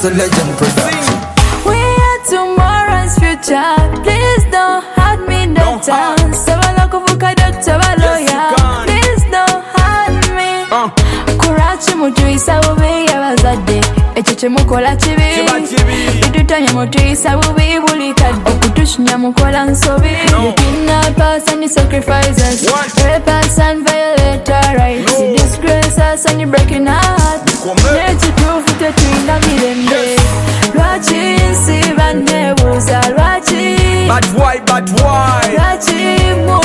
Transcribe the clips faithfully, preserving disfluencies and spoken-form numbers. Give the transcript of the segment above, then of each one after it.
a legend production. We are tomorrow's future. Please don't hurt me, doctor. Sabala kuvuka doctor baloya. Please don't hurt me. uh. Kurachi mutu isa bubi abazadde. Ekyo kye mukola kibi. Bitutanya mutu isa bubi buli kadde. Okutushinya mukola nsobi. You kidnap us and you sacrifice us. Rape us and violate our rights. You disgrace us and you breaking our hearts. Nekituufu tetulina mirembe. Lwaki nsi banneebuuza lwaki? But why, but why? Lwaki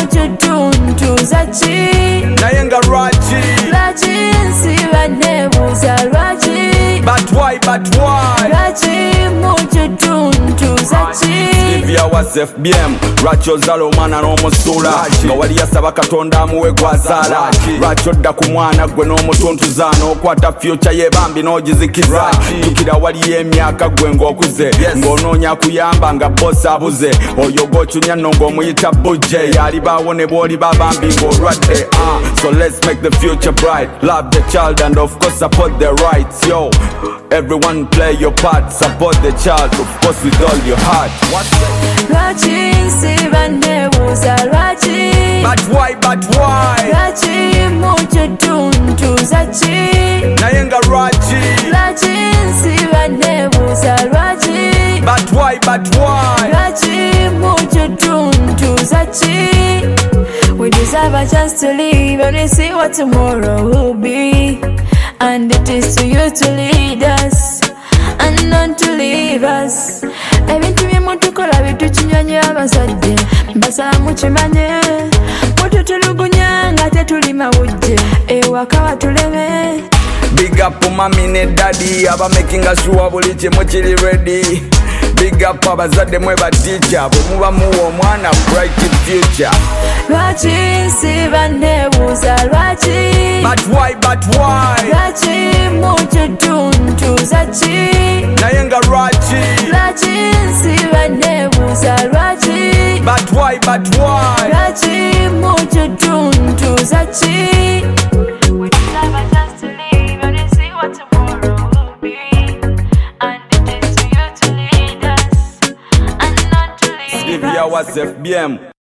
mututuntuza ki? Naye nga lwaki? Lwaki nsi banneebuuza lwaki? But why, but why? Lwaki mututuntuza ki? Livia was F B M lwaki ozala omwana n'omusuula nga wali yasaba katonda amuwe gwazaala lwaki odda ku mwana gwe n'omutuntuza n'okwata future ye bambi n'ogizikiza tukira waliyo emyaka gwe ng'okuze ng'onoonya kuyamba nga bosi abuze oyo g'okyunya nno ng'omuyita bujje yalibaawo ne bw'oliba bambi ng'olwadde uh, so let's make the future bright, love the child and of course support their rights. Yo, everyone play your part, support the child of course with all your heart. Lwaki nsi banneebuuza lwaki? But why, but why? Lwaki mututuntuza ki? Naye nga lwaki? Lwaki nsi banneebuuza lwaki? But why, but why? Lwaki mututuntuza ki? We deserve a chance to live and we see what tomorrow will be. And it is to you to lead us and not to leave us. Ebintu byemu tukola bitukinyonyo abazadde mbasaba mukimanye mututulugunya nga tetuli mawujje ewaka watuleme. Big up mami ne daddy aba making us sure buli kimu kiri ready. Big up abazadde mwe ba teacher bwe muba muwa omwana bright future. Lwaki nsi banneebuuza lwaki? But why, but why? Lwaki mututuntuza ki? Naye nga lwaki? Lwaki nsi banneebuuza lwaki? But why, but why? Lwaki mututuntuza ki? We deserve a chance to live and we see what tomorrow will be. And it is to you to lead us and not to leave Livia us. was F B M.